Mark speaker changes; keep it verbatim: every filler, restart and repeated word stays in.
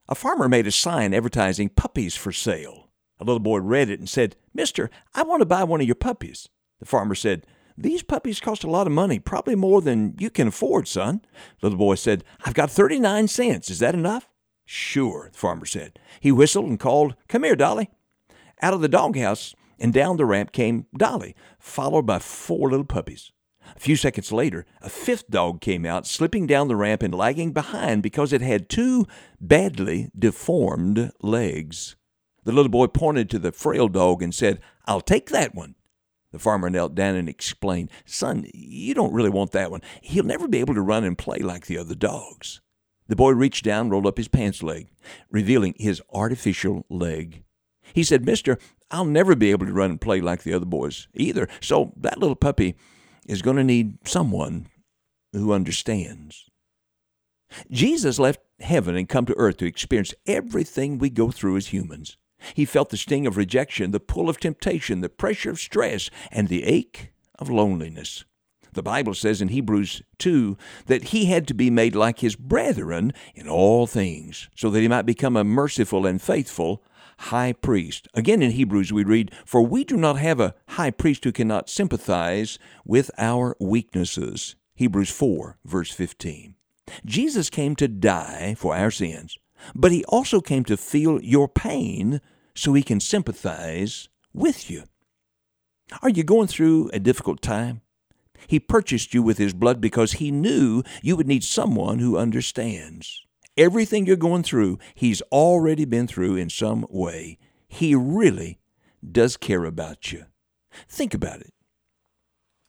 Speaker 1: A farmer made a sign advertising puppies for sale. A little boy read it and said, "Mister, I want to buy one of your puppies." The farmer said, "These puppies cost a lot of money, probably more than you can afford, son." The little boy said, "I've got thirty-nine cents. Is that enough?" "Sure," the farmer said. He whistled and called, "Come here, Dolly." Out of the doghouse and down the ramp came Dolly, followed by four little puppies. A few seconds later, a fifth dog came out, slipping down the ramp and lagging behind because it had two badly deformed legs. The little boy pointed to the frail dog and said, "I'll take that one." The farmer knelt down and explained, "Son, you don't really want that one. He'll never be able to run and play like the other dogs." The boy reached down and rolled up his pants leg, revealing his artificial leg. He said, "Mister, I'll never be able to run and play like the other boys either, so that little puppy is going to need someone who understands." Jesus left heaven and come to earth to experience everything we go through as humans. He felt the sting of rejection, the pull of temptation, the pressure of stress, and the ache of loneliness. The Bible says in Hebrews two that he had to be made like his brethren in all things, so that he might become a merciful and faithful high priest. Again in Hebrews we read, "For we do not have a high priest who cannot sympathize with our weaknesses." Hebrews four, verse fifteen. Jesus came to die for our sins, but he also came to feel your pain so he can sympathize with you. Are you going through a difficult time? He purchased you with his blood because he knew you would need someone who understands. Everything you're going through, he's already been through in some way. He really does care about you. Think about it.